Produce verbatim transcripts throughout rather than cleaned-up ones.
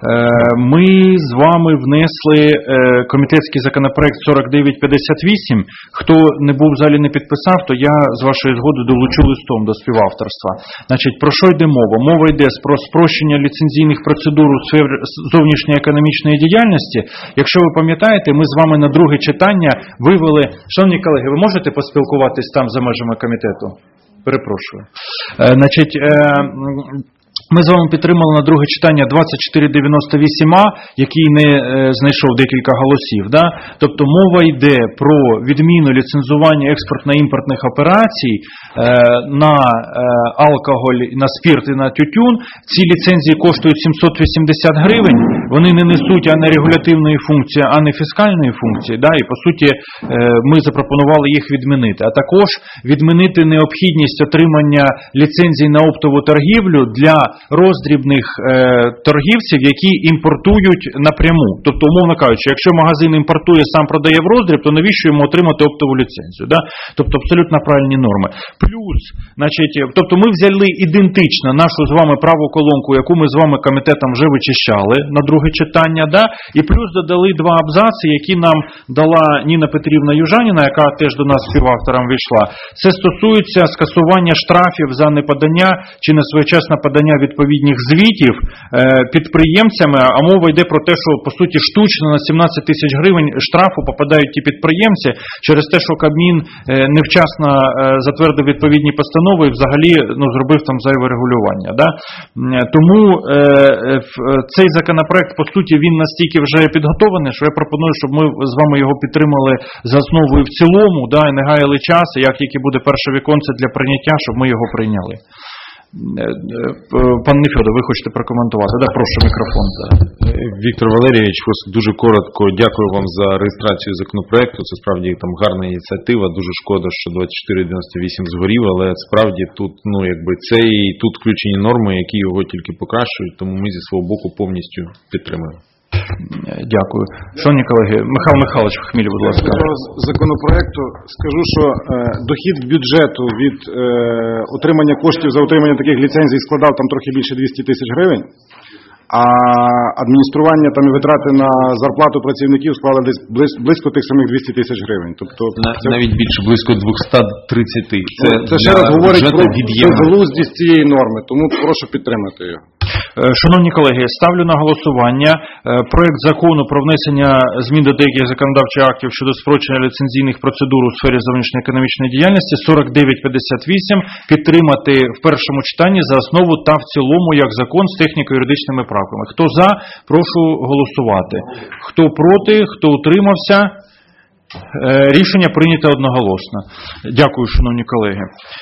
Ми з вами внесли комітетський законопроект сорок дев'ять п'ятдесят вісім. Хто не був в залі, не підписав, то я з вашої згоди долучу листом до співавторства. Значить, про що йде мова? Мова йде про спрощення ліцензійних процедур у сфері зовнішньої економічної діяльності. Якщо ви пам'ятаєте, ми з вами на друге читання вивели... Шановні колеги, ви можете поспілкуватись там за межами комітету? Перепрошую. Значить, ми з вами підтримали на друге читання двадцять чотири дев'яносто вісім а, який не е, знайшов декілька голосів. Да? Тобто мова йде про відміну ліцензування експортно-імпортних операцій е, на е, алкоголь, на спирт і на тютюн. Ці ліцензії коштують сімсот вісімдесят гривень, вони не несуть ані регулятивної функції, ані фіскальної функції. Да? І по суті е, ми запропонували їх відмінити. А також відмінити необхідність отримання ліцензій на оптову торгівлю для роздрібних е, торгівців, які імпортують напряму. Тобто, умовно кажучи, якщо магазин імпортує, сам продає в роздріб, то навіщо йому отримати оптову ліцензію? Да? Тобто, абсолютно правильні норми. Плюс, значить, тобто ми взяли ідентично нашу з вами праву колонку, яку ми з вами комітетом вже вичищали на друге читання, да? І плюс додали два абзаци, які нам дала Ніна Петрівна Южаніна, яка теж до нас співавтором війшла. Це стосується скасування штрафів за неподання чи несвоєчасне подання відповідних звітів підприємцями, а мова йде про те, що по суті штучно на сімнадцять тисяч гривень штрафу попадають ті підприємці через те, що Кабмін невчасно затвердив відповідні постанови і взагалі ну, зробив там зайве регулювання. Да? Тому цей законопроект, по суті, він настільки вже підготовлений, що я пропоную, щоб ми з вами його підтримали за основу і в цілому, да, і не гаяли час, і як тільки буде перше віконце для прийняття, щоб ми його прийняли. Пан Нефьодов, ви хочете прокоментувати? Да, прошу, мікрофон. Віктор Валерійович, дуже коротко дякую вам за реєстрацію законопроекту. Це справді там гарна ініціатива. Дуже шкода, що двадцять чотири дев'яносто вісім згорів, але справді тут, ну, якби це і тут включені норми, які його тільки покращують, тому ми зі свого боку повністю підтримуємо. Дякую. Шановні колеги, Михайло Михайлович Хміль, будь ласка. Про законопроекту скажу, що е, дохід бюджету від е, отримання коштів за отримання таких ліцензій складав там трохи більше двісті тисяч гривень, а адміністрування там і витрати на зарплату працівників склали десь близько, близько тих самих двісті тисяч гривень. Тобто це... навіть більше, близько двісті тридцять. Це, це ще раз говорить про безглуздість цієї норми, тому прошу підтримати його. Шановні колеги, ставлю на голосування проект закону про внесення змін до деяких законодавчих актів щодо спрощення ліцензійних процедур у сфері зовнішньої економічної діяльності сорок дев'ять п'ятдесят вісім підтримати в першому читанні за основу та в цілому як закон з техніко-юридичними правками. Хто за, прошу голосувати. Хто проти, хто утримався, рішення прийнято одноголосно. Дякую, шановні колеги.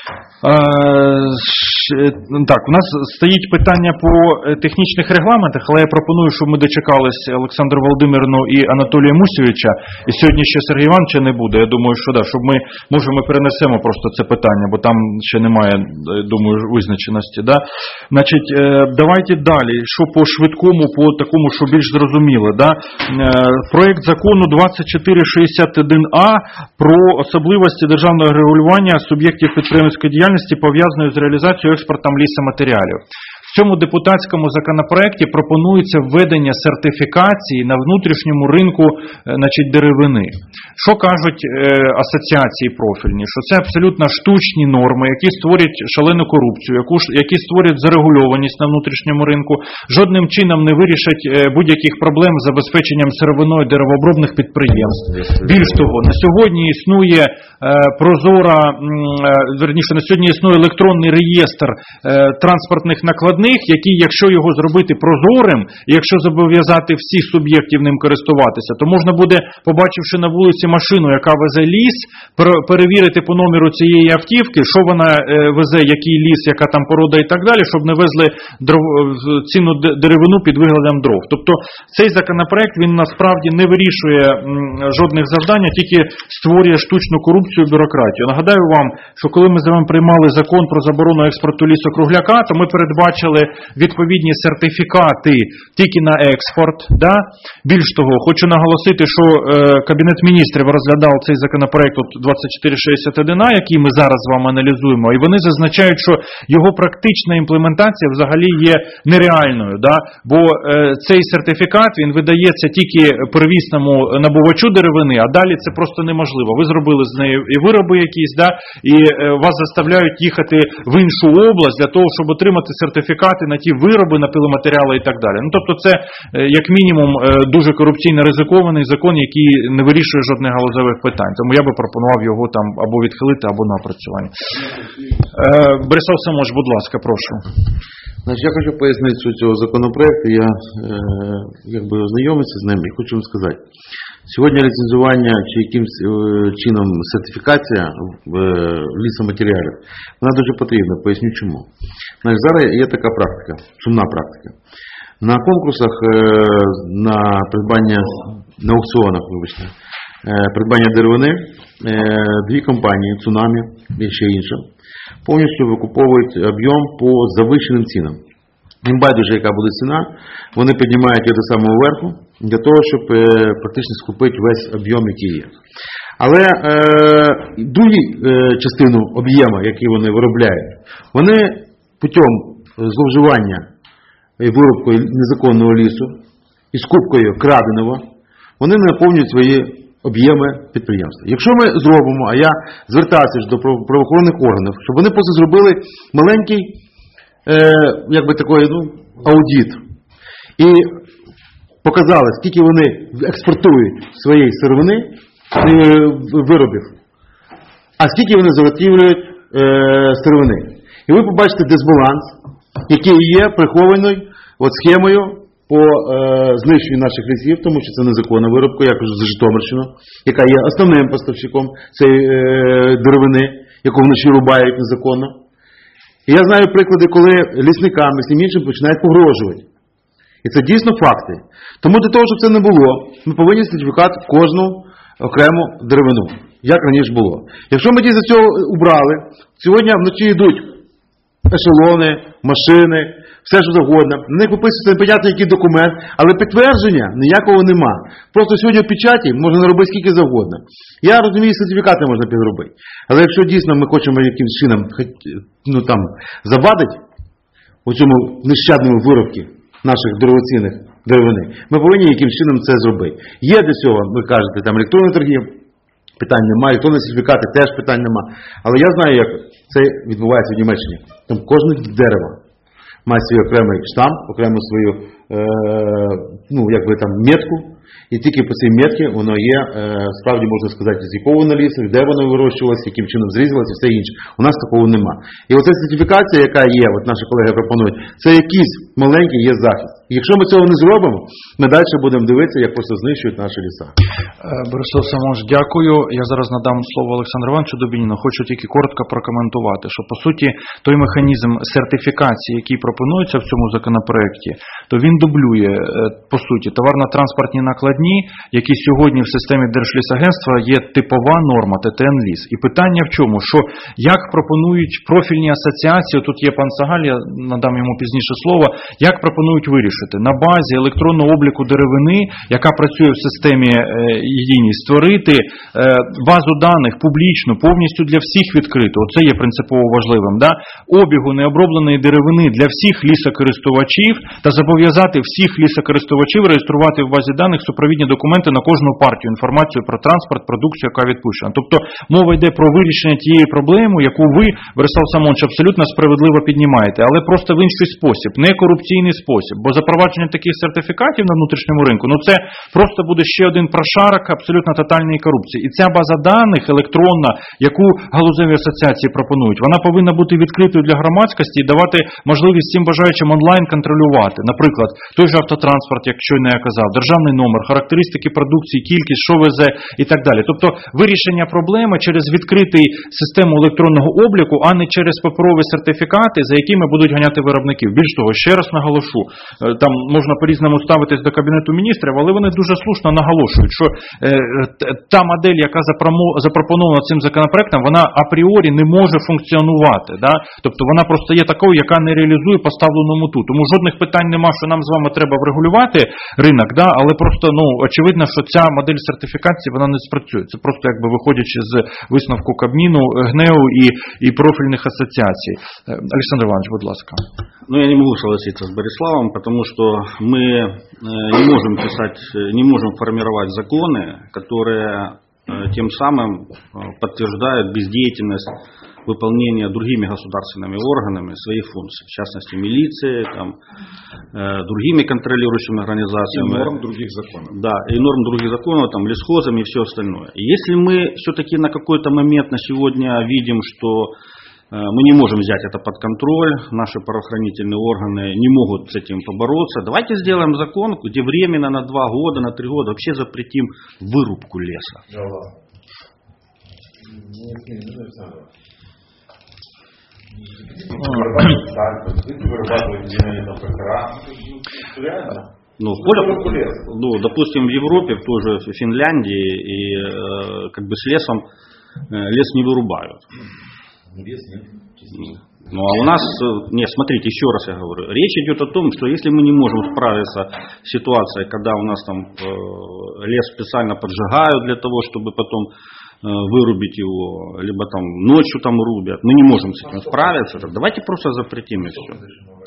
Так, у нас стоїть питання по технічних регламентах, але я пропоную, щоб ми дочекались Олександру Володимирівну і Анатолія Мусійовича, і сьогодні ще Сергія Івановича не буде. Я думаю, що да, щоб ми, може, ми перенесемо просто це питання, бо там ще немає, думаю, визначеності. Да? Значить, давайте далі, що по швидкому, по такому, що більш зрозуміло. Да? Проект закону двадцять чотири шістдесят один а про особливості державного регулювання суб'єктів підприємницької діяльності, пов'язаної з реалізацією експортом лісоматеріалів. В цьому депутатському законопроекті пропонується введення сертифікації на внутрішньому ринку, значить, деревини. Що кажуть е, асоціації профільні? Що це абсолютно штучні норми, які створять шалену корупцію, яку, які створять зарегульованість на внутрішньому ринку, жодним чином не вирішать е, будь-яких проблем з забезпеченням сировиною деревообробних підприємств. Більш того, на сьогодні існує е, прозора, е, верніше, на сьогодні існує електронний реєстр е, транспортних накладних, який, якщо його зробити прозорим, і якщо зобов'язати всіх суб'єктів ним користуватися, то можна буде, побачивши на вулиці машину, яка везе ліс, перевірити по номеру цієї автівки, що вона везе, який ліс, яка там порода і так далі, щоб не везли дров... цінну деревину під виглядом дров. Тобто цей законопроект, він насправді не вирішує жодних завдань, а тільки створює штучну корупцію і бюрократію. Нагадаю вам, що коли ми з вами приймали закон про заборону експорту лісу-кругляка, то ми передбачили видали відповідні сертифікати тільки на експорт. Да? Більш того, хочу наголосити, що е, Кабінет міністрів розглядав цей законопроект от двадцять чотири шістдесят один а, який ми зараз з вами аналізуємо, і вони зазначають, що його практична імплементація взагалі є нереальною. Да? Бо е, цей сертифікат, він видається тільки первісному набувачу деревини, а далі це просто неможливо. Ви зробили з нею і вироби якісь, да? І е, вас заставляють їхати в іншу область для того, щоб отримати сертифікати на ті вироби, на пиломатеріали і так далі. Ну, тобто це, е, як мінімум, е, дуже корупційно ризикований закон, який не вирішує жодних галузевих питань. Тому я би пропонував його там або відхилити, або на опрацювання. Е, Борислав Самош, будь ласка, прошу. Значить, я хочу пояснити суть цього законопроекту, я е, якби ознайомився з ним і хочу вам сказати. Сьогодні ліцензування чи якимось е, чином сертифікація в е, лісоматеріалів, вона дуже потрібна, поясню чому. Значить, зараз є така практика, сумна практика. На конкурсах, е, на придбання, на аукціонах, вибачте, е, придбання деревини, е, дві компанії, Цунамі і ще інше, повністю викуповують об'єм по завищеним цінам. Їм байдуже, яка буде ціна, вони піднімають її до самого верху, для того, щоб е, практично скупити весь об'єм, який є. Але е, другу е, частину об'єму, який вони виробляють, вони путем зловживання вирубкою незаконного лісу і скупкою краденого, вони не наповнюють свої об'єми підприємства. Якщо ми зробимо, а я звертався до правоохоронних органів, щоб вони просто зробили маленький е, якби такий, ну, аудит і показали, скільки вони експортують своєї сировини, е, виробів, а скільки вони заготівлюють е, сировини. І ви побачите дисбаланс, який є прихований от схемою по е, знищенню наших лісів, тому що це незаконна виробка, я кажу за Житомирщину, яка є основним поставщиком цієї е, деревини, яку вночі рубають незаконно. І я знаю приклади, коли лісникам і всім іншим починають погрожувати. І це дійсно факти. Тому для того, щоб це не було, ми повинні сертифікувати кожну окрему деревину, як раніше було. Якщо ми дійсно цього убрали, сьогодні вночі йдуть ешелони, машини, все що завгодно. На них виписується непонятно який документ, але підтвердження ніякого нема. Просто сьогодні в печаті можна наробити скільки завгодно. Я розумію, сертифікати можна підробити. Але якщо дійсно ми хочемо якимось чином, ну, там, завадити у цьому нещадному виробці наших дорогоцінних деревини, ми повинні якимось чином це зробити. Є для цього, ви кажете, там електронні торги, питань немає, електронні сертифікати теж питань немає. Але я знаю, як це відбувається в Німеччині. Там кожне дерево має свій окремий штамп, окрему свою е, ну, якби там метку, і тільки по цій метці воно є, е, справді можна сказати, з якого воно лісу, де воно вирощувалося, яким чином зрізалося і все інше. У нас такого нема. І оця сертифікація, яка є, от наші колеги пропонують, це якийсь маленький є захист. І якщо ми цього не зробимо, ми далі будемо дивитися, як просто знищують наші ліса. Борислав Самош, дякую. Я зараз надам слово Олександру Івановичу Дубініну. Хочу тільки коротко прокоментувати, що по суті той механізм сертифікації, який пропонується в цьому законопроекті, то він дублює по суті товарно-транспортні накладні, які сьогодні в системі Держлісагентства є типова норма Т Т Н-ліс. І питання в чому, що як пропонують профільні асоціації, тут є пан Сагаль, я надам йому пізніше слово, як пропонують вирішити на базі електронного обліку деревини, яка працює в системі єдиній, створити базу даних публічну, повністю для всіх відкриту. Оце є принципово важливим. Да? Обігу необробленої деревини для всіх лісокористувачів та зобов'язати всіх лісокористувачів реєструвати в базі даних супровідні документи на кожну партію, інформацію про транспорт, продукцію, яка відпущена. Тобто мова йде про вирішення тієї проблеми, яку ви, Борислав Самонович, абсолютно справедливо піднімаєте, але просто в інший спосіб, не корупційний спосіб. Бо запровадження таких сертифікатів на внутрішньому ринку, ну це просто буде ще один прошарок абсолютно тотальної корупції. І ця база даних електронна, яку галузеві асоціації пропонують, вона повинна бути відкритою для громадськості і давати можливість всім бажаючим онлайн контролювати. Наприклад, той же автотранспорт, як щойно я казав, державний номер номер, характеристики продукції, кількість, що везе і так далі. Тобто вирішення проблеми через відкритий систему електронного обліку, а не через паперові сертифікати, за якими будуть ганяти виробників. Більш того, ще раз наголошу, там можна по-різному ставитись до Кабінету міністрів, але вони дуже слушно наголошують, що та модель, яка запропонована цим законопроектом, вона апріорі не може функціонувати. Да? Тобто вона просто є такою, яка не реалізує поставлену мету. Тому жодних питань нема, що нам з вами треба врегулювати ринок, да? Але просто ну, очевидно, що ця модель сертифікації вона не спрацює. Це просто якби виходячи з висновку Кабміну, ГНЕУ і, і профільних асоціацій. Олександр Іванович, будь ласка. Ну, я не могу согласиться с Бориславом, потому что мы не можем писать, не можем формировать законы, которые тем самым подтверждают бездеятельность выполнения другими государственными органами своих функций, в частности милиции, там, другими контролирующими организациями. И норм других законов. Да, и норм других законов, там, лесхозами и все остальное. И если мы все-таки на какой-то момент на сегодня видим, что мы не можем взять это под контроль, наши правоохранительные органы не могут с этим побороться, давайте сделаем закон, где временно на два года, на три года вообще запретим вырубку леса. Ну, в поле, ну, допустим, в Европе, тоже в Финляндии, и э, как бы с лесом э, лес не вырубают. Лес нет. Ну, а у нас, нет, смотрите, еще раз я говорю, речь идет о том, что если мы не можем справиться с ситуацией, когда у нас там э, лес специально поджигают для того, чтобы потом э, вырубить его, либо там ночью там рубят, мы не можем с этим справиться, так давайте просто запретим и все.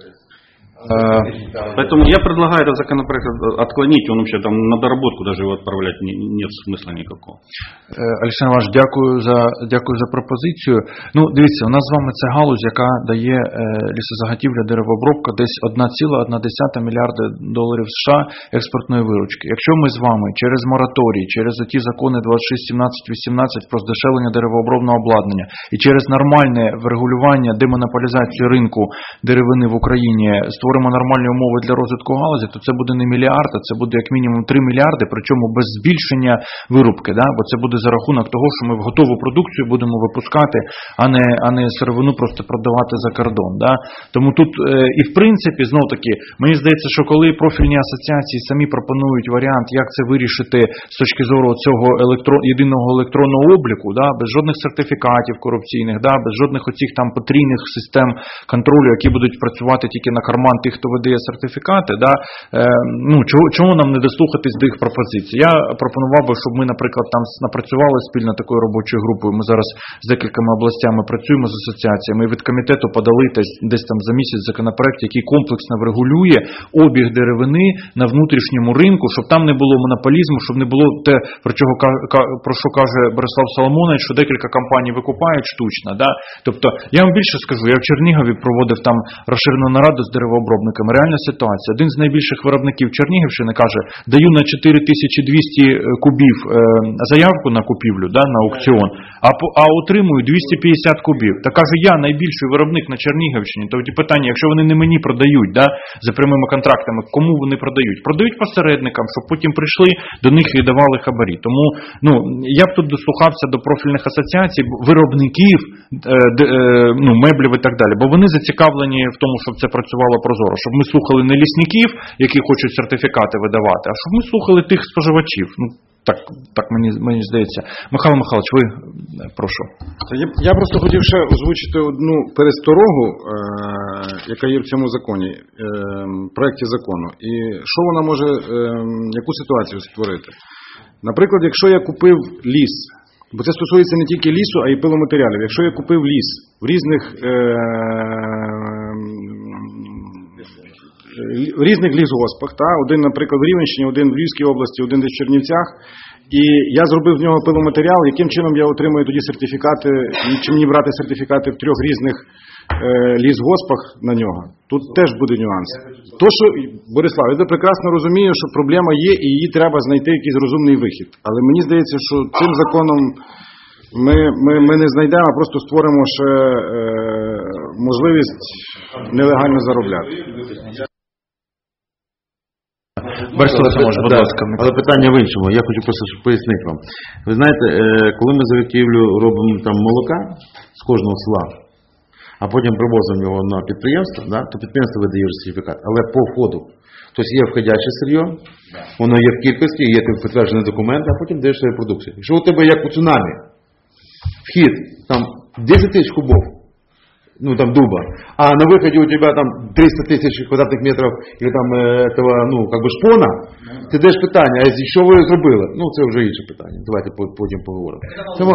Поэтому я предлагаю этот законопроект отклонить, он вообще там на доработку даже его отправлять не, нет смысла никакого. Олександр Іванович, дякую за, дякую за пропозицію. Ну, дивіться, у нас з вами це галузь, яка дає е, лісозаготівля, деревообробка десь один цілих одна десята мільярда доларів США експортної виручки. Якщо ми з вами через мораторій, через ті закони двадцять шість сімнадцять вісімнадцять про здешевлення деревообробного обладнання і через нормальне врегулювання, демонополізацію ринку деревини в Україні створимо нормальні умови для розвитку галузі, то це буде не мільярд, а це буде як мінімум три мільярди, причому без збільшення вирубки, да? Бо це буде за рахунок того, що ми в готову продукцію будемо випускати, а не, а не сировину просто продавати за кордон. Да? Тому тут е, і в принципі, знов таки, мені здається, що коли профільні асоціації самі пропонують варіант, як це вирішити з точки зору цього електро, єдиного електронного обліку, да? Без жодних сертифікатів корупційних, да? Без жодних оцих там потрійних систем контролю, які будуть працювати тільки на карман тих, хто видає сертифікати, да, е, ну, чого, чого нам не дослухатись до їх пропозицій? Я пропонував би, щоб ми, наприклад, там напрацювали спільно такою робочою групою, ми зараз з декількома областями працюємо з асоціаціями, і від комітету подали десь, десь там за місяць законопроект, який комплексно врегулює обіг деревини на внутрішньому ринку, щоб там не було монополізму, щоб не було те, про, чого, про що каже Борислав Соломонович, що декілька компаній викупають штучно. Да? Тобто, я вам більше скажу, я в Чернігові проводив там розширену нараду з деревообробниками. Реальна ситуація. Один з найбільших виробників Чернігівщини каже, даю на чотири тисячі двісті кубів е, заявку на купівлю, да, на аукціон, а, а отримую двісті п'ятдесят кубів. Та каже, я найбільший виробник на Чернігівщині. Тоді питання, якщо вони не мені продають, да, за прямими контрактами, кому вони продають? Продають посередникам, щоб потім прийшли до них і давали хабарі. Тому ну, я б тут дослухався до профільних асоціацій, виробників е, де, е, ну, меблів і так далі, бо вони зацікавлені в тому, щоб це працювало прозоро, щоб ми слухали не лісників, які хочуть сертифікати видавати, а щоб ми слухали тих споживачів. Ну, так, так мені, мені здається. Михайло Михайлович, ви, прошу. Я, я просто хотів ще озвучити одну пересторогу, е, яка є в цьому законі, е, проєкті закону. І що вона може, е, яку ситуацію створити? Наприклад, якщо я купив ліс, бо це стосується не тільки лісу, а й пиломатеріалів. Якщо я купив ліс в різних е, в різних лісгоспах, та? Один, наприклад, в Рівненщині, один в Львівській області, один десь в Чернівцях, і я зробив з нього пиломатеріал, яким чином я отримую тоді сертифікати, і чи мені брати сертифікати в трьох різних е, лісгоспах на нього. Тут теж буде нюанс. То, що, Борислав, я прекрасно розумію, що проблема є і її треба знайти якийсь розумний вихід. Але мені здається, що цим законом ми, ми, ми не знайдемо, а просто створимо ще е, можливість нелегально заробляти. Борислав Самош, будь Да, ласка. але питання в іншому. Я хочу просто щоб пояснити вам. Ви знаєте, е, коли ми заготівлю робимо там молока з кожного села, а потім привозимо його на підприємство, да, то підприємство видає сертифікат. Але по входу. Тобто є входяче сир'йо, воно є в кількості, є підтверджені документи, а потім даєш свою продукцію. Якщо у тебе як у цунамі, вхід там десять тисяч кубов, ну там дуба, а на выходе у тебя там триста тысяч квадратных метров или там этого, ну, как бы шпона, ти даєш питання, а що ви зробили? Ну, це вже інше питання, давайте потім поговоримо. Тому,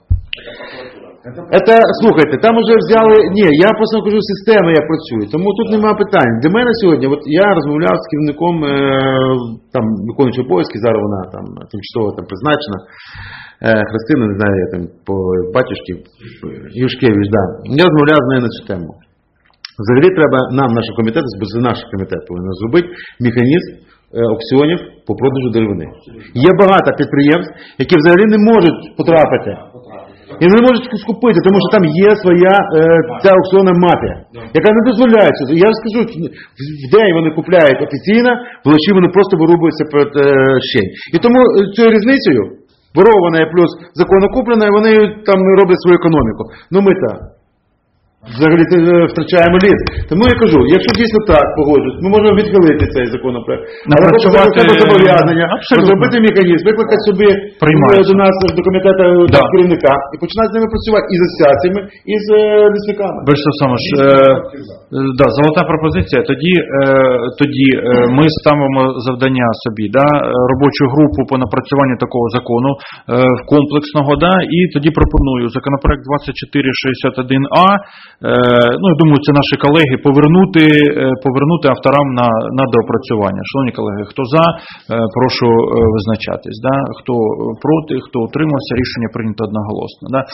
це, слухайте, там уже взяли, ні, я просто кажу систему, як працює, тому тут немає питань. Для мене сьогодні, от я розмовляв з керівником, е, там, виконуючого обов'язки, зараз вона там тимчасово там призначена, Христина, не знаю, я там по батюшці, Юшкевич, да. Я розмовляв з нею на цю тему. Взагалі треба нам, наш комітет, бо це наш комітет повинен зробити механізм аукціонів по продажу деревини. Є багато підприємств, які взагалі не можуть потрапити. І не можуть скупити, тому що там є своя е, ця аукціонна мафія, яка не дозволяє це. Я ж скажу, в день вони купляють офіційно, вночі вони просто вирубуються перед е, щень. І тому цією різницею вирована плюс законно куплена, і вони там роблять свою економіку. Ну ми так. Взагалі втрачаємо ліс. Тому я кажу, якщо дійсно так погоджують, ми можемо відхилити цей законопроект. Але Напрацювати треба зобов'язання, абсолютно. зробити механізм, викликати собі Приймається. до нас, до комітету Да. до керівника і починати з ними працювати і з асоціаціями, і з е, лісниками. Борислав Самош, е, е, да, золота пропозиція. Тоді, е, тоді е, ми ставимо завдання собі, да, робочу групу по напрацюванню такого закону е, комплексного, да, і тоді пропоную законопроект двадцять чотири шістдесят один а, е, ну, я думаю, це наші колеги, повернути, е, повернути авторам на, на доопрацювання. Шановні колеги, хто за, е, прошу е, визначатись, да, хто проти, хто утримався, рішення прийнято одноголосно. Да. Е,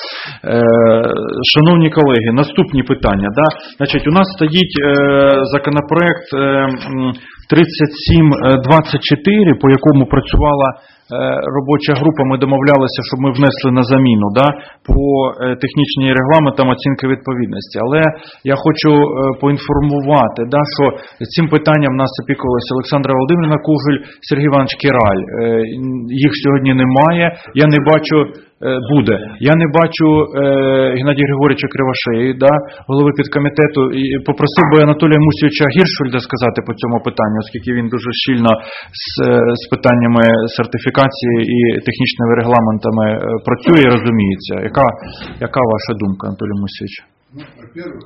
шановні колеги, наступні питання. Да. Значить, у нас стоїть е, законопроект е, тридцять сім двадцять чотири, по якому працювала е, робоча група, ми домовлялися, щоб ми внесли на заміну, да, по е, технічній регламентам оцінки відповідності. Але я хочу е, поінформувати, да, що цим питанням нас опікувалися Олександра Володимирівна Кужель, Сергій Іванович Кіраль. Е, їх сьогодні немає, я не бачу... Буде. Я не бачу е, Геннадія Григорьовича Кривошеї, да, голови підкомітету. І попросив би Анатолія Мусійовича Гіршфельда сказати по цьому питанню, оскільки він дуже щільно з, з питаннями сертифікації і технічними регламентами працює і розуміється. Яка, яка ваша думка, Анатолій Мусійович? Ну, во-первых,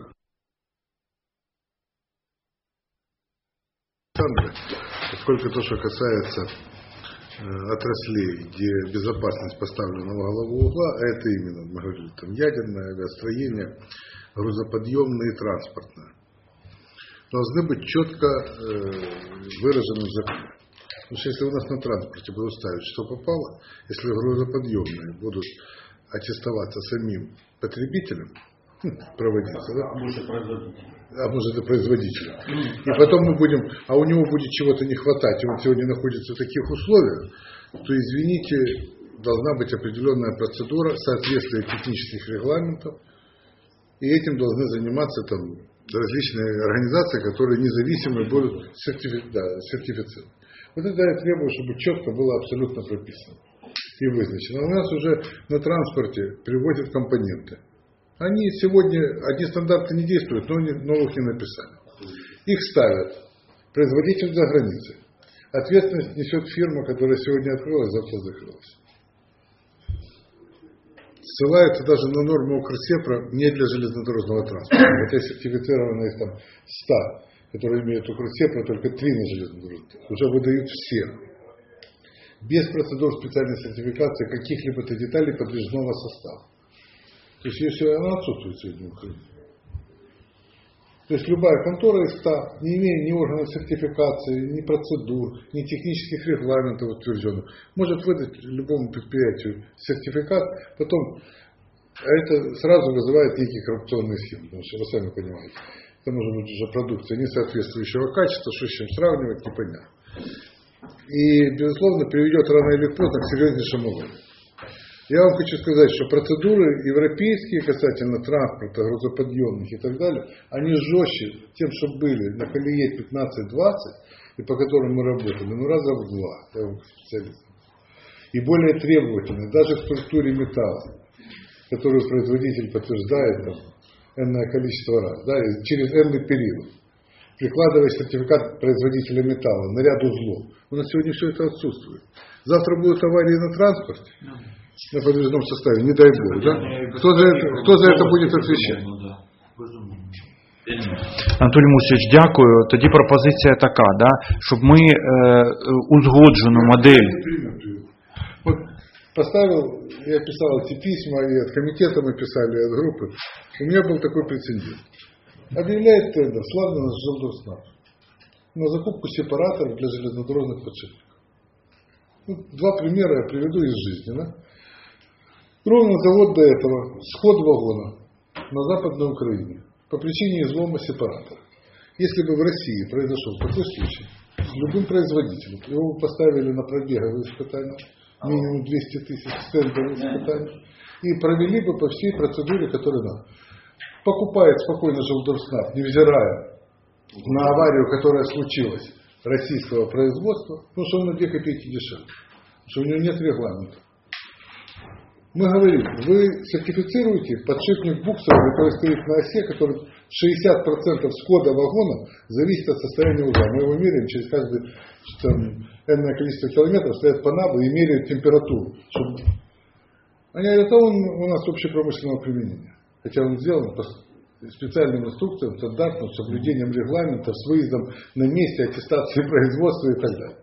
поскольку то, что касается отраслей, где безопасность поставлена во главу угла, а это именно, мы говорили, там ядерное, авиастроение, грузоподъемное и транспортное, должны быть четко э, выражены в законе. Потому что если у нас на транспорте будут ставить, что попало, если грузоподъемные будут аттестоваться самим потребителем, проводиться, да? А может и производителя. И потом мы будем, а у него будет чего-то не хватать, и он сегодня находится в таких условиях, то, извините, должна быть определенная процедура соответствия технических регламентов, и этим должны заниматься там различные организации, которые независимые будут сертифи- да, сертифицировать. Вот это я требую, чтобы четко было абсолютно прописано и вызначено. У нас уже на транспорте привозят компоненты. Они сегодня, одни стандарты не действуют, но новых не написали. Их ставят производитель за границей. Ответственность несет фирма, которая сегодня открылась, завтра закрылась. Ссылаются даже на норму Укрсепра не для железнодорожного транспорта. Хотя сертифицировано их там сто, которые имеют Укрсепра, только три на железнодорожном. Уже выдают все. Без процедур специальной сертификации каких-либо деталей подвижного состава. То есть, если она отсутствует сегодня в Украине. То есть, любая контора из ста, не имея ни органов сертификации, ни процедур, ни технических регламентов утвержденных, может выдать любому предприятию сертификат, потом это сразу вызывает некие коррупционные схемы, потому что вы сами понимаете, это может быть уже продукция не соответствующего качества, что с чем сравнивать, непонятно. И, безусловно, приведет рано или поздно к серьезнейшему выводу. Я вам хочу сказать, что процедуры европейские касательно транспорта, грузоподъемных и так далее, они жестче тем, что были на колее пятнадцать двадцать, и по которым мы работали, ну раза в два, я вам специалист, и более требовательны, даже в структуре металла, которую производитель подтверждает там энное количество раз, да, через энный период, прикладывая сертификат производителя металла на ряд узлов. У нас сегодня все это отсутствует. Завтра будут аварии на транспорте, на подвижном составе, не дай бог, да? Кто за это, кто за это будет отвечать? Анатолій Мусійович, дякую. Тоді пропозиція така, да, щоб ми е, узгоджену модель. Вот поставил, я писал эти письма, и от комитета мы писали, и от группы. У меня был такой прецедент. Объявляет тендер, славно наш Жилдорснаб, на закупку сепараторов для железнодорожных подшипников. Ну, два примера я приведу из жизни. Да? Ровно за год до этого сход вагона на Западной Украине по причине излома сепаратора. Если бы в России произошел такой случай, с любым производителем, его бы поставили на пробеговые испытания, минимум двести тысяч стендовых испытаний, и провели бы по всей процедуре, которая надо. Покупает спокойно Жилдорснаб, невзирая на аварию, которая случилась, российского производства, потому что он на две копейки дешевле, потому что у него нет регламента. Мы говорим, вы сертифицируете подшипник буксов, который стоит на оси, который шестьдесят процентов схода вагона зависит от состояния узла. Мы его меряем через каждое там, энное количество километров, стоят по набу и меряют температуру. Чтобы... Они говорят, а он у нас общепромышленного применения. Хотя он сделан по специальным инструкциям, стандартным, с соблюдением регламента, с выездом на месте, аттестацией производства и так далее.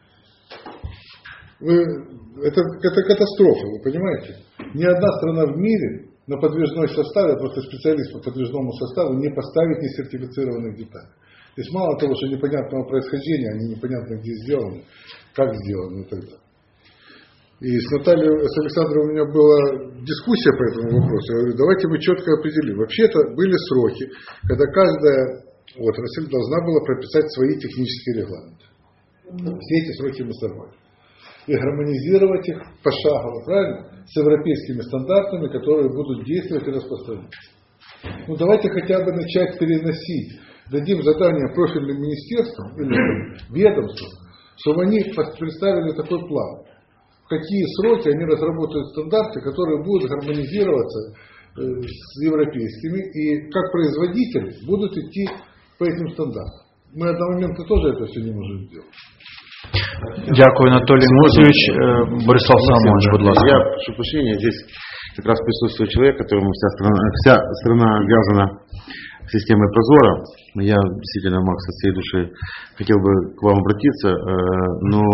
Вы, это, это катастрофа, вы понимаете? Ни одна страна в мире на подвижной состав, я просто специалист по подвижному составу, не поставит несертифицированных деталей. То есть мало того, что непонятного происхождения, они непонятно где сделаны, как сделаны и так далее. И с Натальей, с Александром у меня была дискуссия по этому вопросу. Я говорю, давайте мы четко определим. Вообще-то были сроки, когда каждая отрасль должна была прописать свои технические регламенты. Все эти сроки мы сорвали. И гармонизировать их пошагово, правильно? С европейскими стандартами, которые будут действовать и распространяться. Ну давайте хотя бы начать переносить. Дадим задание профильным министерствам или ведомствам, чтобы они представили такой план. В какие сроки они разработают стандарты, которые будут гармонизироваться с европейскими, и как производители будут идти по этим стандартам. Мы одномоментно тоже это все не можем сделать. Дякую, Анатолій Мусійович. Борислав Соломонович, будь ласка. Я прошу прощения, здесь как раз присутствует человек, которому вся страна, вся страна обвязана системой Прозора. Я действительно, Макс, от всей души хотел бы к вам обратиться, но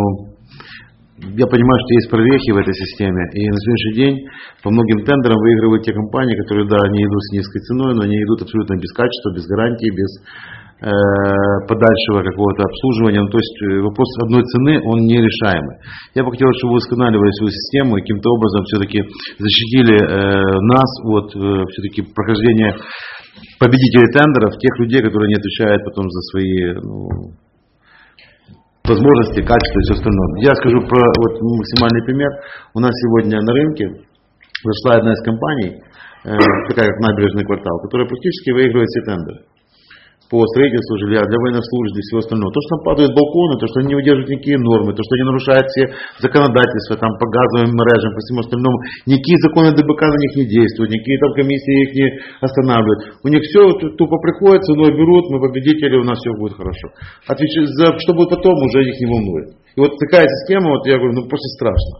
я понимаю, что есть прорехи в этой системе, и на сегодняшний день по многим тендерам выигрывают те компании, которые, да, они идут с низкой ценой, но они идут абсолютно без качества, без гарантии, без э, подальшего какого-то обслуживания. Ну, то есть вопрос одной цены, он нерешаемый. Я бы хотел, чтобы вы устанавливали свою систему и каким-то образом все-таки защитили э, нас от э, все-таки прохождения победителей тендеров, тех людей, которые не отвечают потом за свои... Ну, возможности, качество и все остальное. Я скажу про вот, максимальный пример. У нас сегодня на рынке зашла одна из компаний, э, такая как Набережный квартал, которая практически выигрывает все тендеры по строительству жилья, для военнослужащих и всего остального. То, что там падают балконы, то, что они не удерживают никакие нормы, то, что они нарушают все законодательства там, по газовым мережам, по всему остальному. Никакие законы ДБК на них не действуют, никакие там комиссии их не останавливают. У них все тупо приходит, ценой берут, мы победители, у нас все будет хорошо. Отвечать за что будет потом, уже их не волнует. И вот такая система, вот я говорю, ну просто страшно.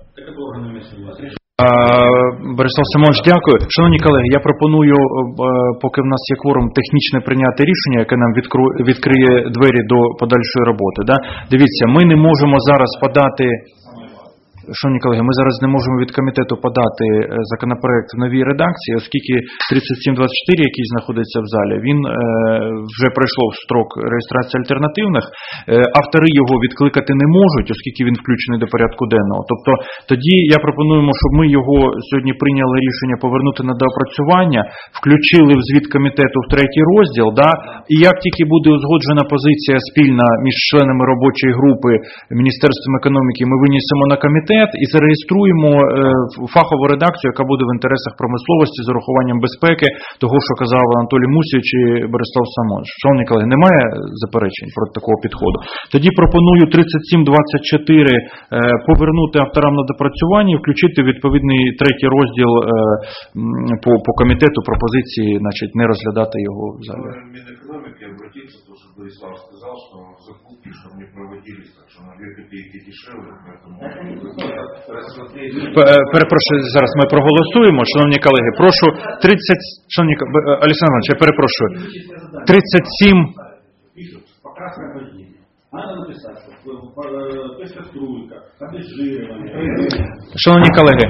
Борислав Симонович, дякую. Шановні колеги, я пропоную, поки в нас є кворум, технічне прийняти рішення, яке нам відкриє двері до подальшої роботи. Да? Дивіться, ми не можемо зараз подати... Шановні колеги, ми зараз не можемо від комітету подати законопроект в новій редакції, оскільки тридцять сім двадцять чотири, який знаходиться в залі, він е, вже пройшов строк реєстрації альтернативних. Е, автори його відкликати не можуть, оскільки він включений до порядку денного. Тобто тоді я пропонуємо, щоб ми його сьогодні прийняли рішення повернути на доопрацювання, включили в звіт комітету в третій розділ, да? І як тільки буде узгоджена позиція спільна між членами робочої групи Міністерством економіки, ми винесемо на комітет. комітет і зареєструємо е, фахову редакцію, яка буде в інтересах промисловості з урахуванням безпеки, того, що казав Анатолій Мусійович і Борислав Самойлович. Шановні колеги, немає заперечень проти такого підходу? Тоді пропоную тридцять сім двадцять чотири е, повернути авторам на допрацювання і включити відповідний третій розділ е, по, по комітету пропозиції, значить, не розглядати його в залі. Минэкономики обратиться, то, что Борислав сказал, что закупки, чтобы не проводились, так что на две копейки дешевле, поэтому рассмотреть... П- Перепрошую, зараз ми проголосуємо. Шановні колеги, прошу тридцать... Шановні... ко- Б- Олександр Іванович, я перепрошую. тридцать сім... Пишут по красной позиции. Надо написать, что э, точка струйка, обезжиривание. Шановні колеги,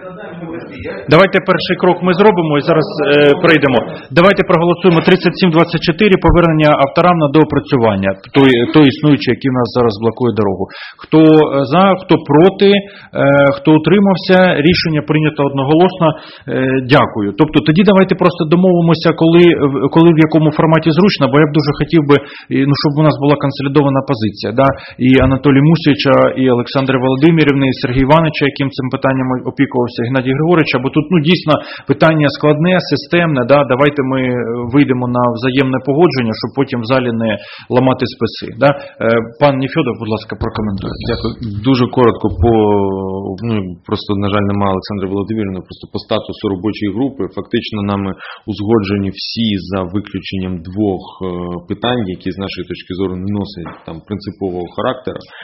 давайте перший крок ми зробимо і зараз е, перейдемо. Давайте проголосуємо тридцять сім двадцять чотири, повернення авторам на доопрацювання, той, той існуючий, який у нас зараз блокує дорогу. Хто за, хто проти, е, хто утримався, рішення прийнято одноголосно. Е, дякую. Тобто тоді давайте просто домовимося, коли, коли в якому форматі зручно, бо я б дуже хотів би, ну, щоб у нас була консолідована позиція. Да? І Анатолій Мусійовича, і Олександри Володимирівни, і Сергій Івановича, яким цим питанням опікувався, Геннадій Григоровича, бо тут, ну, дійсно питання складне, системне. Да? Давайте ми вийдемо на взаємне погодження, щоб потім в залі не ламати списи. Да? Е, Пан Нефьодов, будь ласка, прокоментуйте. Дякую. Дуже коротко по, ну, просто, на жаль, немає Олександра Володимирівни, просто по статусу робочої групи. Фактично нами узгоджені всі за виключенням двох е, питань, які з нашої точки зору не носять там принципового характеру. Е,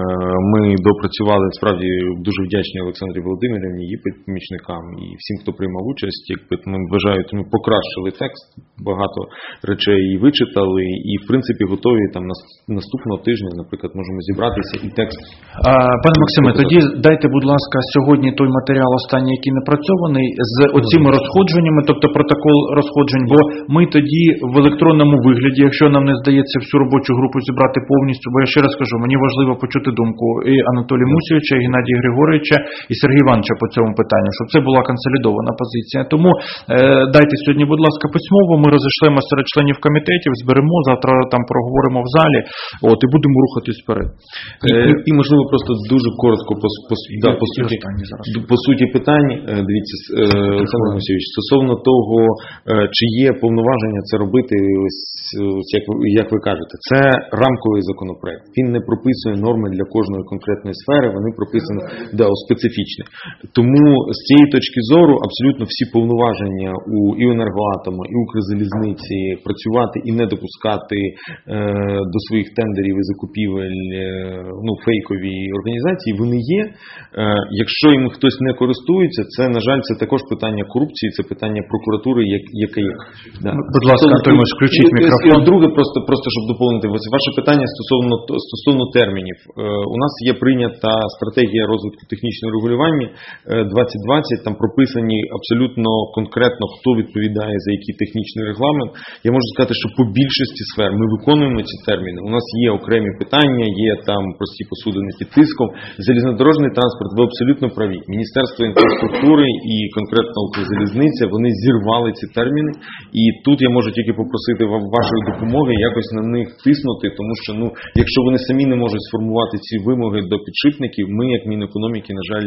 ми допрацювали, справді дуже вдячні Олександрі Володимирівні, її помічникам і всім, хто приймав участь. Якби ми вважаю, ми покращили текст, багато речей і вичитали, і в принципі готові там наступного тижня, наприклад, можемо зібратися і текст. А, пане Максиме, тоді дайте, будь ласка, сьогодні той матеріал останній, який напрацьований, з оціми розходженнями, тобто протокол розходжень, бо ми тоді в електронному вигляді, якщо нам не здається всю робочу групу зібрати повністю, бо я ще раз кажу, мені важливо почути думку і Анатолія Мусійовича, і Геннадія Григоровича, і Сергія Івановича по цьому питанню, щоб це була консолідована позиція. Тому е, дайте сьогодні, будь ласка, письмово, ми розійшлемо серед членів комітетів, зберемо, завтра там проговоримо в залі, от, і будемо рухатись вперед. І, і, і можливо, просто дуже коротко по, по, да, по, суті, по суті питань, дивіться, Олександр Мусійович, стосовно того, чи є повноваження це робити, ось, як, як ви кажете, це рамковий законопроект. Він не прописує норми для кожної конкретної сфери, вони прописані да, специфічні. Тому з цієї точки зору абсолютно всі повноваження у і Енергоатома, і Укрзалізниці працювати і не допускати е, до своїх тендерів і закупівель е, ну, фейкові організації, вони є. Е, якщо їм хтось не користується, це, на жаль, це також питання корупції, це питання прокуратури, як, яке є. Да. Будь ласка, Антоніш, включіть мікрофон. І друге, просто, просто щоб доповнити, ваше питання стосовно, стосовно термінів. Е, у нас є прийнята стратегія розвитку технічного регулювання двадцять двадцять, там прописані абсолютно конкретно, хто відповідає за який технічний регламент. Я можу сказати, що по більшості сфер ми виконуємо ці терміни. У нас є окремі питання, є там прості посудини під тиском. Залізнодорожний транспорт, ви абсолютно праві. Міністерство інфраструктури і конкретно Укрзалізниця, вони зірвали ці терміни. І тут я можу тільки попросити вашої допомоги якось на них тиснути, тому що, ну, якщо вони самі не можуть сформувати ці вимоги до підшипників, ми, як Мінекономіки, на жаль...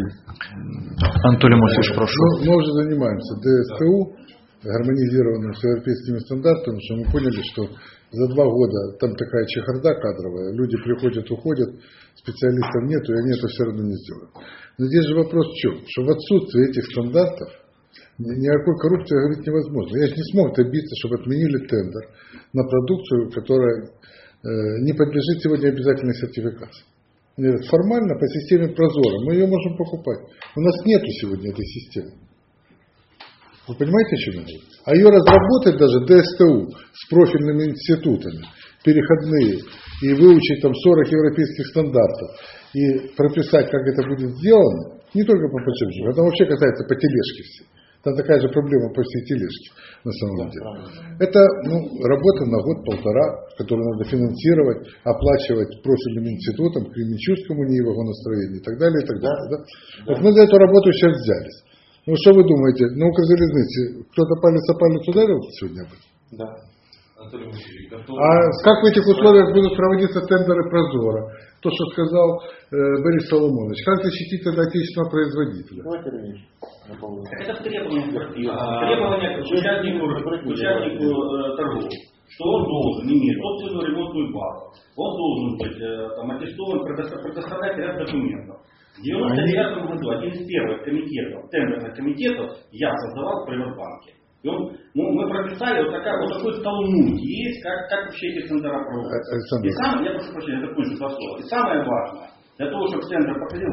Анатолий Мусич, прошу. Ну, мы уже занимаемся ДСТУ, гармонизированным с европейскими стандартами, что мы поняли, что за два года там такая чехарда кадровая, люди приходят, уходят, специалистов нету, и они это все равно не сделают. Но здесь же вопрос в чем? Что в отсутствии этих стандартов ни о какой коррупции говорить невозможно. Я не смог добиться, чтобы отменили тендер на продукцию, которая э, не подлежит сегодня обязательной сертификации. Формально по системе Прозора мы ее можем покупать. У нас нету сегодня этой системы. Вы понимаете, о чем я говорю? А ее разработать даже ДСТУ с профильными институтами, переходные, и выучить там сорок европейских стандартов, и прописать, как это будет сделано, не только по подшипнику, это вообще касается по тележке все. Там такая же проблема по всей тележке, на самом деле. Это, ну, работа на год-полтора, которую надо финансировать, оплачивать профильным институтам, Кременчугскому НИИ, вагоностроению и так далее, и так далее. Да? Вот мы за эту работу сейчас взялись. Ну, что вы думаете, на Укрзалезнице кто-то палец о палец ударил сегодня об этом? Да. А как в этих условиях будут проводиться тендеры Прозора? То, что сказал э, Борис Соломонович. Как защитить тогда отечественного производителя? Это требование, требование к участнику, к участнику э, торгов, что он должен иметь собственную ремонтную базу, он должен быть э, там, аттестован, предоставлять ряд документов. В девяносто девятом году один из первых комитетов, тендерных комитетов я создавал в Приватбанке. И он, ну, мы прописали вот, такая, вот такой талмуд есть, как, как вообще эти тендера проводятся. И самое, я прошу прощения, закончу два слова. И самое важное, для того, чтобы тендер проходил,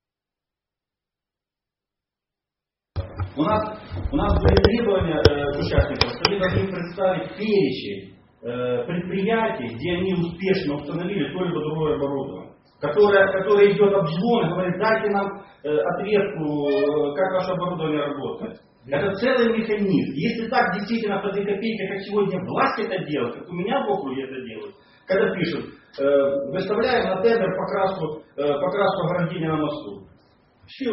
у нас, у нас были требования э, участников, что они должны представить перечень э, предприятий, где они успешно установили то либо другое оборудование, которое, которое идет обзвон и говорит, дайте нам э, ответку, э, как ваше оборудование работает. Это целый механизм. Если так действительно по две копейки, как сегодня власть это делает, как у меня в округе это делают, когда пишут, э, выставляем на тендер покраску, э, покраску ограждения на мосту. Все.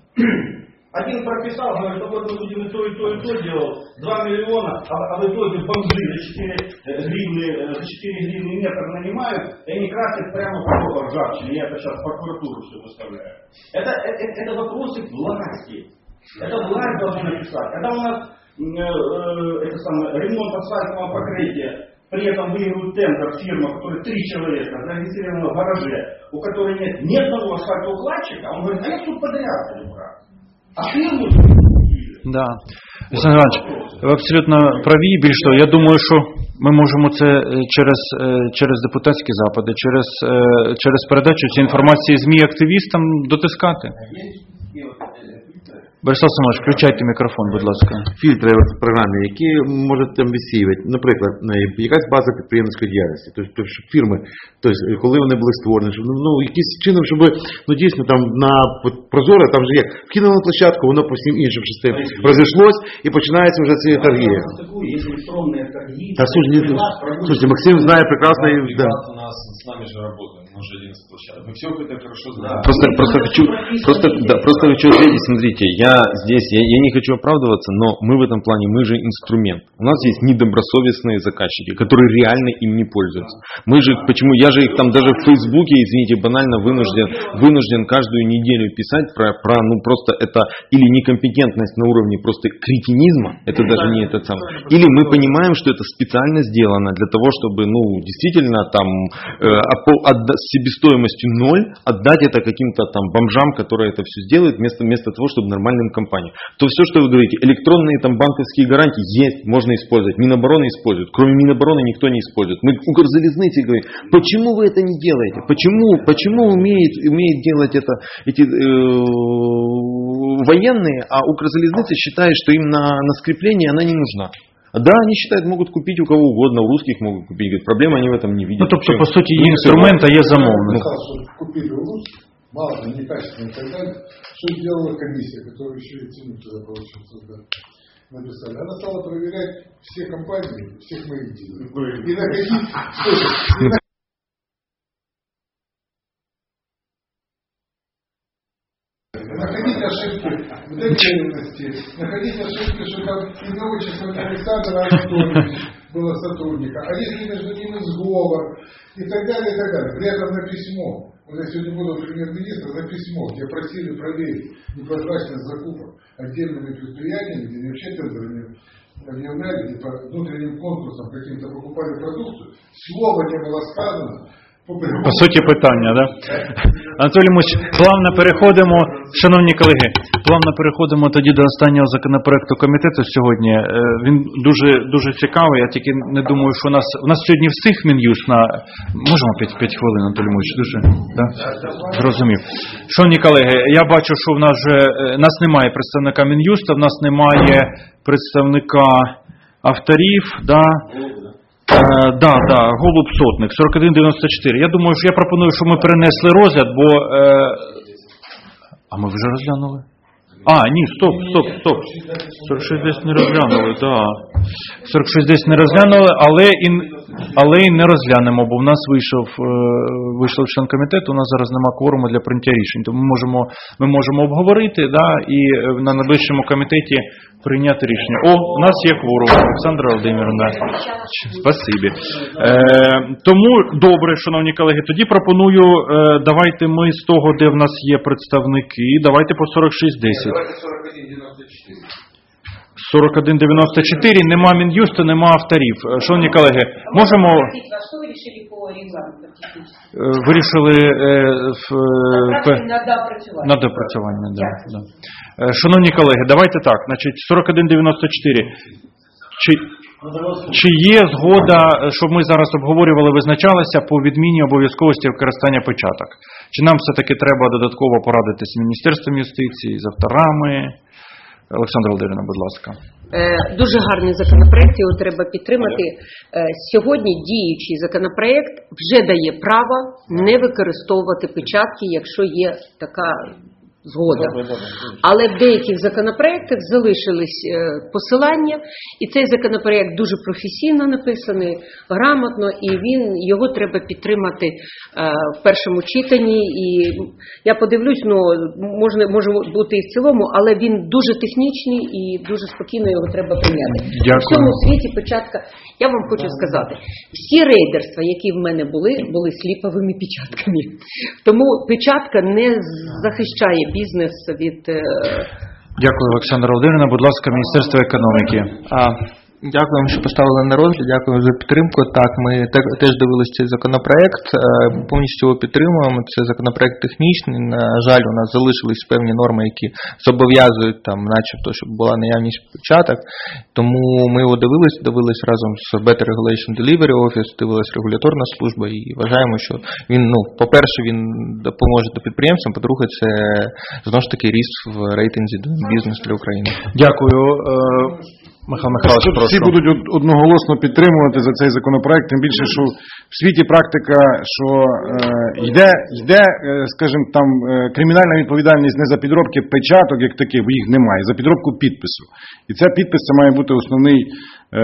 Один прописал, говорит, а вот мы будем и то, и то, и то делать, два миллиона, а, а в итоге бомжи за четыре гривны, за четыре гривны метр нанимают, и они красят прямо в ржавчине. Я это сейчас в прокуратуру все выставляю. Это, это, это вопросы власти. Это власть должна написать. Когда у нас э, э, это самое, ремонт асфальтового покрытия, при этом выигрывает тендер фирма, которая три человека, зарегистрирована в гараже, у которой нет ни одного асфальтоукладчика, он говорит, а я тут подряд буду брать. А фирму... Да. Олександр Іванович, ви абсолютно праві. Більш того, я думаю, що ми можемо це через, через депутатські запити, через, через передачу цієї інформації ЗМІ активістам дотискати. Борислав Семенович, включайте мікрофон, будь ласка. Фільтри в програмі, які можуть там висіювати, наприклад, якась база підприємницької діяльності, тобто щоб фірми, тобто коли вони були створені, щоб, ну, якийсь чином, щоб, ну, дійсно, там на Прозоро, там же як, вкинули на площадку, воно по всім іншим частинам розійшлось, і починається вже ці торги. Та, слушайте, слушайте, Максим знає прекрасно, и, да. У нас с нами же работает, мы уже один из площадок. Мы все это хорошо знаем. Просто, просто хочу, просто, да, просто хочу ответить, смотрите, я здесь, я, я не хочу оправдываться, но мы в этом плане, мы же инструмент. У нас есть недобросовестные заказчики, которые реально им не пользуются. Мы же, почему, я же их там даже в Фейсбуке, извините, банально вынужден, вынужден каждую неделю писать про, про, ну просто это, или некомпетентность на уровне просто кретинизма, это даже не этот самый, или мы понимаем, что это специально сделано для того, чтобы, ну, действительно там, э, отда- с себестоимостью ноль отдать это каким-то там бомжам, которые это все сделают, вместо, вместо того, чтобы нормальным компаниям. То все, что вы говорите, электронные там банковские гарантии есть, можно использовать, Минобороны используют, кроме Минобороны никто не использует. Мы Укрзалезницы говорим, почему вы это не делаете? Почему, почему умеет, умеет делать это эти э, военные, а Укрзалезницы считают, что им на, на скрепление она не нужна? Да, они считают, могут купить у кого угодно, у русских могут купить, говорят, проблемы они в этом не видят. Ну, тобто, по суті, є інструмент, а є замовник. Купили у русских, мало, некачественно и так далее. Что сделала комиссия, которая еще и цену туда, получается, да, написали? Она стала проверять все компании, всех моих дилеров. И находить... Находить ошибки в доверенности, находить ошибки, что там Инновичество Александр Анатольевич было сотрудника, а если между ними сговор и так далее, и так далее. При этом на письмо, вот я сегодня буду премьер-министра, на письмо, где просили проверить непрозрачность закупок отдельными предприятиями, где вообще тендеры не объявляли, и по внутренним конкурсам каким-то покупали продукцию, слова не было сказано. По суті питання, да? Анатолій Муч, плавно переходимо, шановні колеги, плавно переходимо тоді до останнього законопроекту комітету сьогодні. Він дуже, дуже цікавий, я тільки не думаю, що у нас, у нас сьогодні всіх Мін'юст на, можемо п'ять хвилин, Анатолій Муч, дуже, да? Зрозумів. Шановні колеги, я бачу, що в нас же, нас немає представника Мін'юста, в нас немає представника авторів, да? Е, да, да, Голуб Сотник, сорок один дев'яносто чотири. Я думаю, що я пропоную, що ми перенесли розгляд, бо... Е... А ми вже розглянули? А, ні, стоп, стоп, стоп. сорок шість десь не розглянули, да. сорок шість десь не розглянули, але... Ін... але й не розглянемо, бо в нас вийшов, е, вийшов член комітету, у нас зараз нема кворуму для прийняття рішень, тому ми можемо, ми можемо обговорити, да, і на найближчому комітеті прийняти рішення. О, у нас є кворум, Олександра Володимирівна. Спасибі. Е, тому, добре, шановні колеги, тоді пропоную, е, давайте ми з того, де в нас є представники, давайте по сорок шість десять. сорок один дев'яносто чотири, нема Мін'юсту, нема авторів. Шановні колеги, можемо... А что вы решили по регламенту технически? Е, Вирішили е, в, е, На доопрацювання. на допрацювання. Да, да. Е, Шановні колеги, давайте так, значить, сорок один дев'яносто чотири. Чи, чи є згода, щоб ми зараз обговорювали, визначалися по відміні обов'язковості використання печаток? Чи нам все-таки треба додатково порадитися з Міністерством юстиції, з авторами? Олександра Володимирівна, будь ласка. Дуже гарний законопроект, його треба підтримати. Сьогодні діючий законопроект вже дає право не використовувати печатки, якщо є така згода. Але в деяких законопроектах залишились посилання, і цей законопроект дуже професійно написаний, грамотно, і він, його треба підтримати в першому читанні. І я подивлюсь, ну, можна, може бути і в цілому, але він дуже технічний і дуже спокійно його треба прийняти. Дякую. В цьому світі печатка, я вам хочу сказати, всі рейдерства, які в мене були, були сліповими печатками. Тому печатка не захищає бізнес від... Дякую, Олександра Володимирівна. Будь ласка, Міністерство економіки. А, дякуємо, що поставили на розгляд, дякую за підтримку. Так, ми теж дивилися цей законопроект, повністю його підтримуємо. Це законопроект технічний. На жаль, у нас залишились певні норми, які зобов'язують там, начебто, щоб була наявність печаток. Тому ми його дивились, дивились разом з Better Regulation Delivery Office, дивилась регуляторна служба і вважаємо, що він, ну, по-перше, він допоможе до підприємцям, по-друге, це знову ж таки ріст в рейтинзі бізнесу для України. Дякую. Михайло Михайлович, Тут прошу. всі будуть одноголосно підтримувати за цей законопроект, тим більше, що в світі практика, що е, йде, йде, е, скажімо, там е, кримінальна відповідальність не за підробки печаток, як таких, бо їх немає, за підробку підпису. І ця підпис це має бути основний. Е,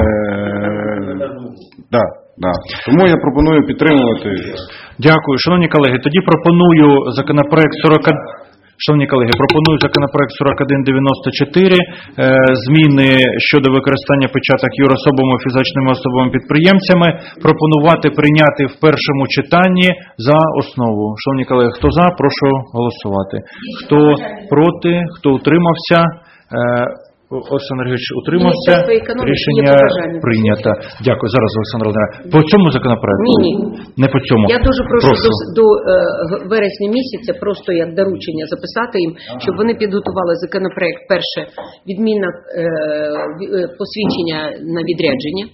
да, да. Тому я пропоную підтримувати. Дякую. Шановні колеги, тоді пропоную законопроект сорок... Шановні колеги, пропоную законопроект сорок один дев'яносто чотири, е, зміни щодо використання печаток юрособами, фізичними особами-підприємцями, пропонувати прийняти в першому читанні за основу. Шановні колеги, хто за, прошу голосувати. Хто проти, хто утримався, е, Олександр Григорович утримався, рішення прийнято. Дякую. Зараз, Олександр Володимирович. По цьому законопроекту? Ні, ні. Не по цьому. Я дуже прошу, прошу. до, до е, вересня місяця просто як доручення записати їм, щоб вони підготували законопроект. Перше, відміна е, посвідчення на відрядження.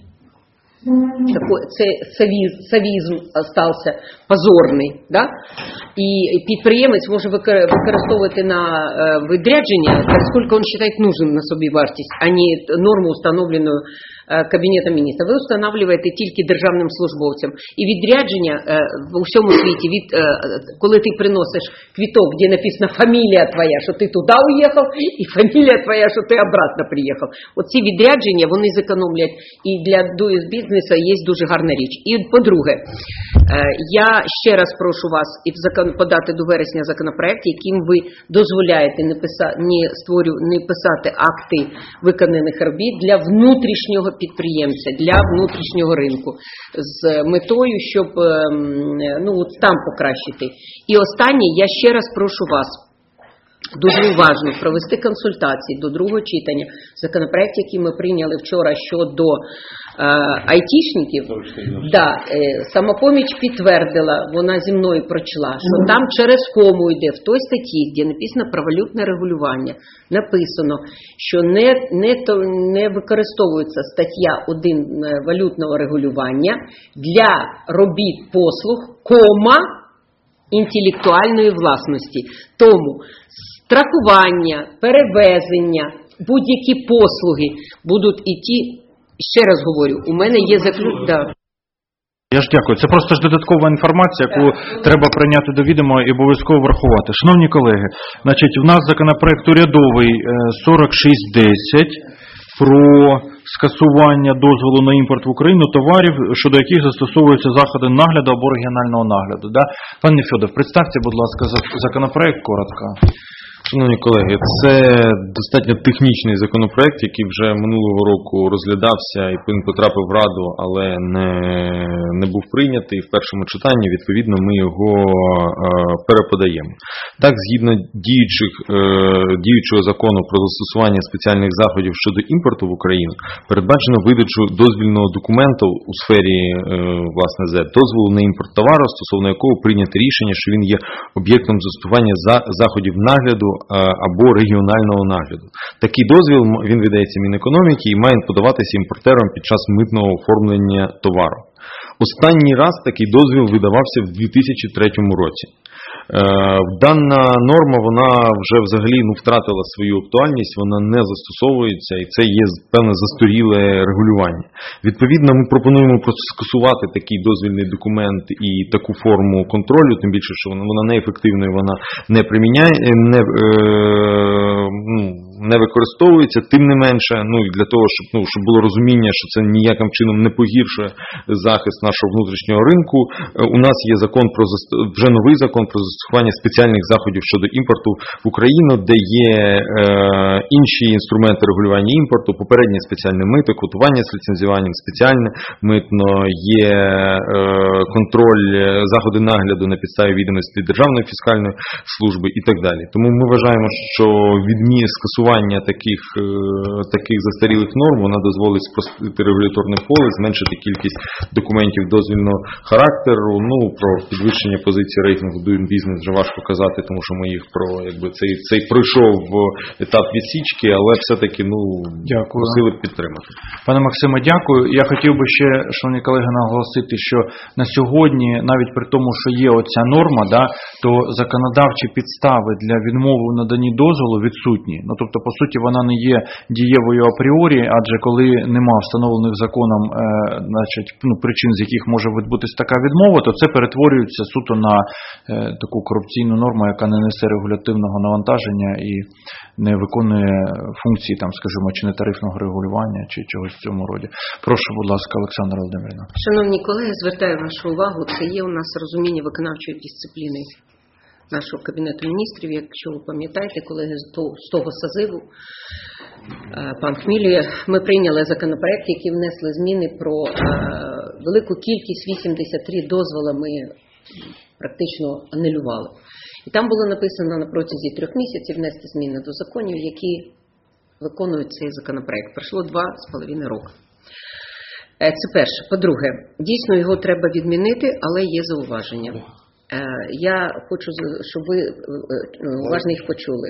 Такой, це савіз, савізм стався позорний, да? І підприємець може використовувати на відрядження, скільки він вважає нужним на собі вартість, а не норму, встановлену Кабінетом міністрів. Ви встановлюєте тільки державним службовцям. І відрядження в усьому світі, від, коли ти приносиш квиток, де написана фамілія твоя, що ти туди уїхав, і фамілія твоя, що ти обратно приїхав. Оці відрядження, вони зекономлять. І для doing бізнесу є дуже гарна річ. І по-друге, я ще раз прошу вас і закон, подати до вересня законопроект, яким ви дозволяєте не, писа, не, створю, не писати акти виконаних робіт для внутрішнього підприємця, для внутрішнього ринку з метою, щоб ну, от там покращити. І останнє, я ще раз прошу вас дуже уважно провести консультації до другого читання. Законопроект, який ми прийняли вчора щодо е, айтішників, да, е, Самопоміч підтвердила, вона зі мною прочла, що там через кому йде в той статті, де написано про валютне регулювання, написано, що не, не, то, не використовується стаття один валютного регулювання для робіт послуг, кома, інтелектуальної власності. Тому страхування, перевезення, будь-які послуги будуть іти, ще раз говорю, у мене є заключ... Да. Я ж дякую. Це просто ж додаткова інформація, яку треба прийняти до відома і обов'язково врахувати. Шановні колеги, значить, у нас законопроект урядовий сорок шість десять про скасування дозволу на імпорт в Україну товарів, щодо яких застосовуються заходи нагляду або регіонального нагляду. Да? Пане Фьодор, представте, будь ласка, законопроект коротко. Шановні колеги, це достатньо технічний законопроект, який вже минулого року розглядався і він потрапив в Раду, але не, не був прийнятий в першому читанні, відповідно ми його е, переподаємо. Так, згідно діючих, е, діючого закону про застосування спеціальних заходів щодо імпорту в Україну, передбачено видачу дозвільного документу у сфері е, власне ЗЕД, дозволу на імпорт товару, стосовно якого прийнято рішення, що він є об'єктом застосування за, заходів нагляду або регіонального нагляду. Такий дозвіл, він видається Мінекономіки і має подаватися імпортером під час митного оформлення товару. Останній раз такий дозвіл видавався в дві тисячі третьому році. Дана норма, вона вже взагалі ну, втратила свою актуальність, вона не застосовується і це є певне застаріле регулювання. Відповідно, ми пропонуємо просто скасувати такий дозвільний документ і таку форму контролю, тим більше, що вона, вона неефективною, вона не приміняє, не, е, ну, не використовується, тим не менше, ну і для того, щоб, ну, щоб було розуміння, що це ніяким чином не погіршує захист нашого внутрішнього ринку. У нас є закон про вже новий закон про застосування спеціальних заходів щодо імпорту в Україну, де є е, інші інструменти регулювання імпорту, попереднє спеціальне мито, квотування з ліцензуванням, спеціальне митно, є е, контроль, заходи нагляду на підставі відомостей Державної фіскальної служби і так далі. Тому ми вважаємо, що відміна скасування таких, е, таких застарілих норм, вона дозволить спростити регуляторне поле, зменшити кількість документів дозвільного характеру, ну, про підвищення позиції рейтингу Doing Business вже важко казати, тому що ми їх про, якби, цей, цей пройшов в етап відсічки, але все-таки, ну, просили б підтримати. Пане Максиме, дякую. Я хотів би ще, шановні колеги, наголосити, що на сьогодні, навіть при тому, що є оця норма, да, то законодавчі підстави для відмови в наданні дозволу відсутні. Ну, тобто, по суті, вона не є дієвою апріорі, адже коли нема встановлених законом е, значить, ну, причин, з яких може відбутися така відмова, то це перетворюється суто на е, таку корупційну норму, яка не несе регулятивного навантаження і не виконує функції, там, скажімо, чи не тарифного регулювання, чи чогось в цьому роді. Прошу, будь ласка, Олександра Володимирівна. Шановні колеги, звертаю вашу увагу, це є у нас розуміння виконавчої дисципліни нашого Кабінету міністрів. Якщо ви пам'ятаєте, колеги, з того, з того созиву, пан Хмілі, ми прийняли законопроект, який внесли зміни про е, велику кількість, вісімдесят три дозволи ми практично анулювали. І там було написано на протязі трьох місяців внести зміни до законів, які виконують цей законопроект. Пройшло два з половиною роки. Це перше. По-друге, дійсно його треба відмінити, але є зауваження. Я хочу, щоб ви уважно їх почули.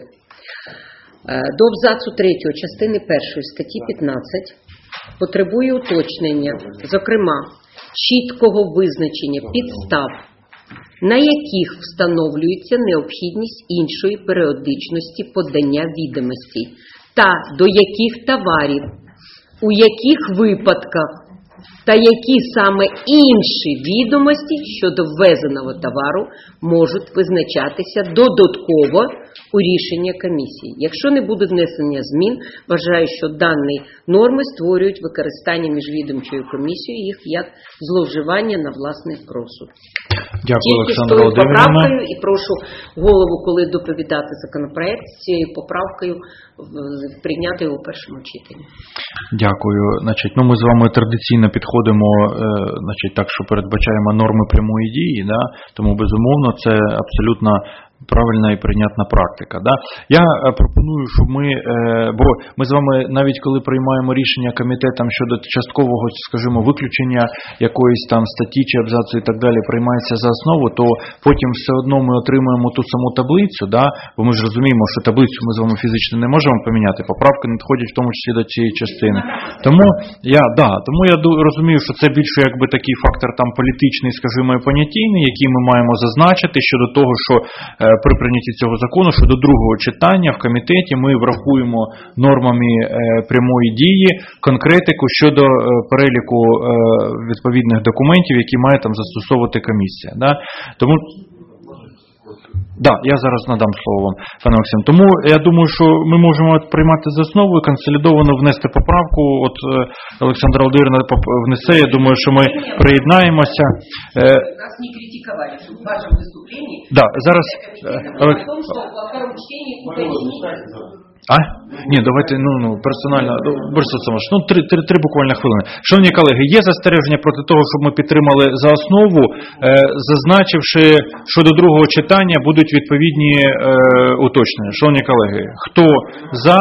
До абзацу третього частини першої статті п'ятнадцять потребує уточнення, зокрема, чіткого визначення підстав, на яких встановлюється необхідність іншої періодичності подання відомостей та до яких товарів, у яких випадках та які саме інші відомості щодо ввезеного товару можуть визначатися додатково у рішення комісії. Якщо не буде внесення змін, вважаю, що дані норми створюють використання міжвідомчою комісією їх як зловживання на власний розсуд. Дякую, Тільки з тою поправкою, і прошу голову, коли доповідати законопроект, з цією поправкою прийняти його у першому читанні. Дякую. Значить, ну, ми з вами традиційно підходимо, е, значить, так, що передбачаємо норми прямої дії, да? Тому, безумовно, це абсолютно правильна і прийнятна практика. Да? Я пропоную, щоб ми, е, бо ми з вами навіть коли приймаємо рішення комітетом щодо часткового, скажімо, виключення якоїсь там статті чи абзацу і так далі, приймається за основу, то потім все одно ми отримуємо ту саму таблицю, да? Бо ми ж розуміємо, що таблицю ми з вами фізично не можемо поміняти, поправки не надходять в тому числі до цієї частини. Тому я, да, тому я розумію, що це більше якби такий фактор там політичний, скажімо, і понятійний, який ми маємо зазначити щодо того, що при прийнятті цього закону, що до другого читання в комітеті ми врахуємо нормами е, прямої дії конкретику щодо е, переліку е, відповідних документів, які має там застосовувати комісія. Да? Тому Да, я зараз надам слово вам, пане Максим. Тому я думаю, що ми можемо приймати за основу і консолідовано внести поправку. От е, Олександра Володимирівна поп- внесе, я думаю, що ми приєднаємося. Е, Нас не критиковали, что в вашем выступлении да, зараз... е, комитета Олег- о том, что во втором чтении уточнить. А? Ні, давайте, ну, ну, персонально. Ну, Борис Олександрович, ну, три, три, три буквально хвилини. Шановні колеги, є застереження проти того, щоб ми підтримали за основу, е, зазначивши, що до другого читання будуть відповідні е, уточнення. Шановні колеги, хто за...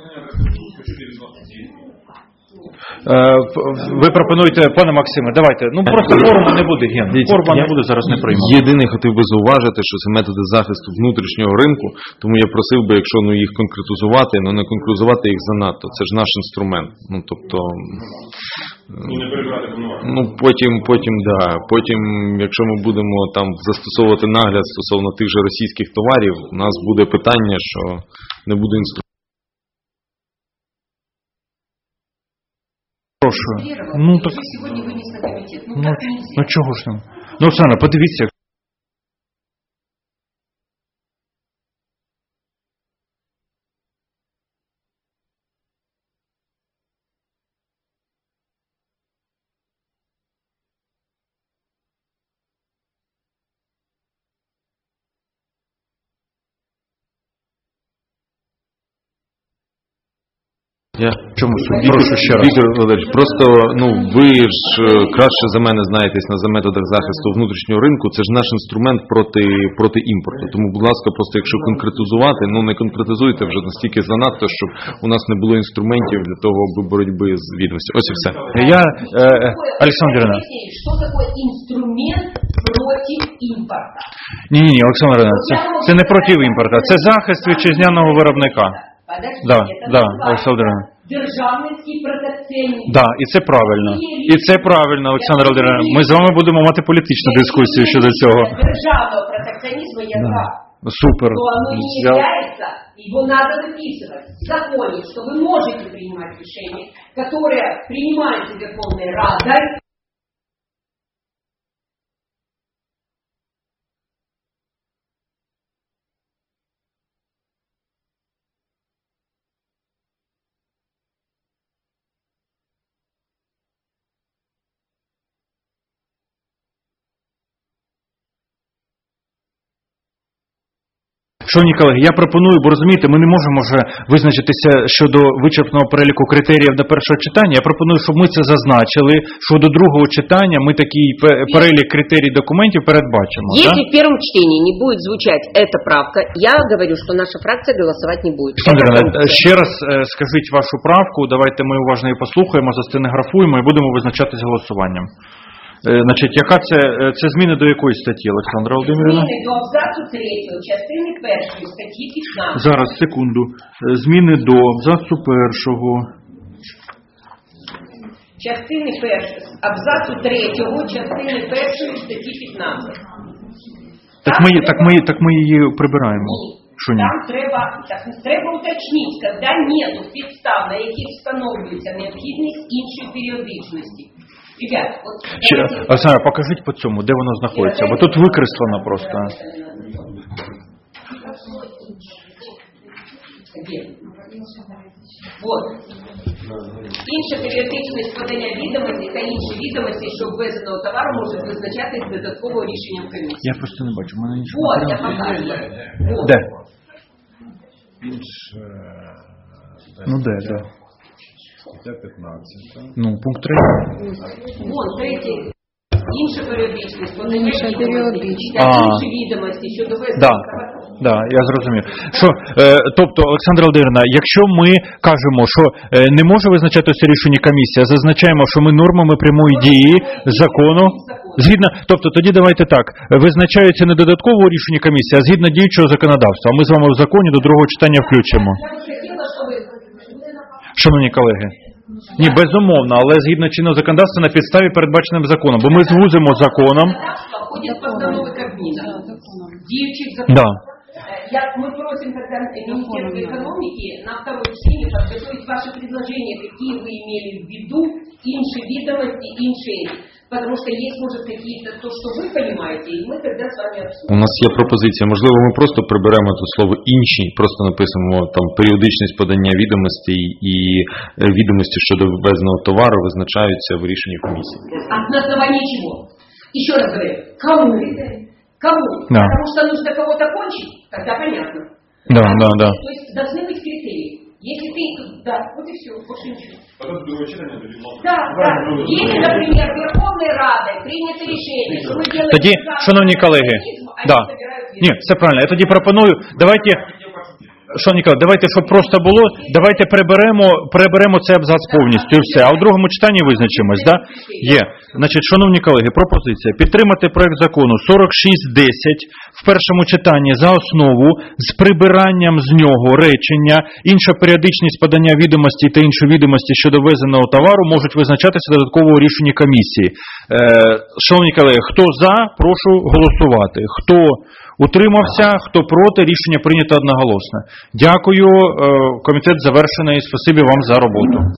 Е, ви пропонуєте, пане Максиме, давайте, ну просто форуму не буде, Ген, форуму не буде, зараз не приймемо. Єдине хотів би зауважити, що це методи захисту внутрішнього ринку, тому я просив би, якщо ну, їх конкретизувати, ну не конкретизувати їх занадто, це ж наш інструмент. Ну тобто, ну потім, потім, да, потім, якщо ми будемо там застосовувати нагляд стосовно тих же російських товарів, у нас буде питання, що не буде інструменту. Прошу. Ну, так, Сегодня вынес на комитет. Ну, ну, так нельзя. ну чого ж там? Ну, Оксана, подивіться. Я Чому? Прошу ще раз. Віктор Валерійович, просто ну ви ж е, краще за мене знаєтесь на за методах захисту внутрішнього ринку. Це ж наш інструмент проти проти імпорту. Тому, будь ласка, просто якщо конкретизувати, ну не конкретизуйте вже настільки занадто, щоб у нас не було інструментів для того, аби боротьби з відомістю. Ось і все. Я, е, е, Олександрівна. Что такое инструмент против импорта? Ні, ні, Олександрівна, це, це не проти імпорту, це захист вітчизняного виробника. Подождите, Да, это да, называется Олександрівна. державницький протекціонізм. Да, і це правильно. І це правильно, Олександра Володимирівна. Ми з вами будемо мати політичну дискусію щодо цього. Державного протекціонізму я Да. за. Супер. Но оно не Я- является, его надо записывать в законе, что вы можете принимать решения, которые принимаются Верховной Радой. Шановні колеги, я пропоную, бо розумієте, ми не можемо вже визначитися щодо вичерпного переліку критеріїв до першого читання. Я пропоную, щоб ми це зазначили, що до другого читання ми такий пе- перелік критерій документів передбачимо. Если Да? в первом чтении не будет звучать эта правка, я говорю, что наша фракция голосовать не будет. Олександра, ще раз е, скажіть вашу правку, давайте ми уважно її послухаємо, застенографуємо і будемо визначатись голосуванням. Е, Значить, яка це, е, це зміни до якої статті, Олександра Володимирівна? Зміни до абзацу третього, частини першої статті п'ятнадцять. Зараз, секунду. Е, Зміни до абзацу першого. Частини першої, абзацу третього, частини першої статті п'ятнадцять. Так ми, так ми, так ми її прибираємо. Ні. Що ні? Там треба, так, треба уточнити, коли нету підстав, на яких встановлюється необхідність іншої періодичності. Ребят, от Чи, давайте- Олександра, покажіть по цьому, де воно знаходиться, бо тут викреслено просто. Где? Вот. Інша періодичність подання відомостей та інші відомості, що ввезеного товару можуть визначатись додатково рішенням комісії. Я просто не бачу, в мене нічого. Вот, не я прямо. показую. Вот. Де? Ну де, де? Ну, пункт три. Вон, третій. Інша періодичність подання Інша відомостей періодичність. та А. інші відомості щодо Да. ввезеного товару. Да, я зрозумів. Що, е, тобто, Олександра Володимирівна, якщо ми кажемо, що е, не може визначатися рішення комісії, а зазначаємо, що ми нормами прямої дії закону, згідно, тобто тоді давайте так, визначається не додатково рішення комісії, а згідно діючого законодавства. А ми з вами в законі до другого читання включимо. Я би хотіла, щоб Шановні колеги. Ні, безумовно, але згідно чинного законодавства на підставі передбаченим законом, бо ми звузимо законом. законодавство входить в постанови Кабміна, діючих законів. Да. я, мы просим тогда Министерство экономики на второй чтение подготовить ваши предложения, какие вы имели в виду, иншие ведомости, иншие, потому что есть, может, какие-то, то, что вы понимаете, и мы тогда с вами обсудим. У нас є пропозиція. Можливо, ми просто приберемо тут слово «інші», просто напишемо там періодичність подання відомостей і е, відомості щодо ввезеного товару визначаються в рішенні комісії. А на основании чего? Еще раз говорю, кому? Кому? Да. Потому что нужно кого-то кончить, тогда понятно. Да, А да, да. То есть должны быть критерии. Если ты, да, вот и все, больше ничего. Да, да. Если, например, Верховной Радой принято решение, что мы делаем... Тоді, шановні колеги, они да. собирают Ні, все правильно. Я тоді пропоную, давайте, шановні колеги, давайте, щоб просто було, давайте приберемо, приберемо цей абзац повністю і все, а в другому читанні визначимось, да? Є. Значить, шановні колеги, пропозиція підтримати проект закону сорок шість десять в першому читанні за основу з прибиранням з нього речення, інша періодичність подання відомостей та інші відомості щодо ввезеного товару можуть визначатися додатково у рішенні комісії. Е, шановні колеги, хто за, прошу голосувати. Хто утримався, хто проти, рішення прийнято одноголосно. Дякую, е, комітет завершений, спасибі вам за роботу.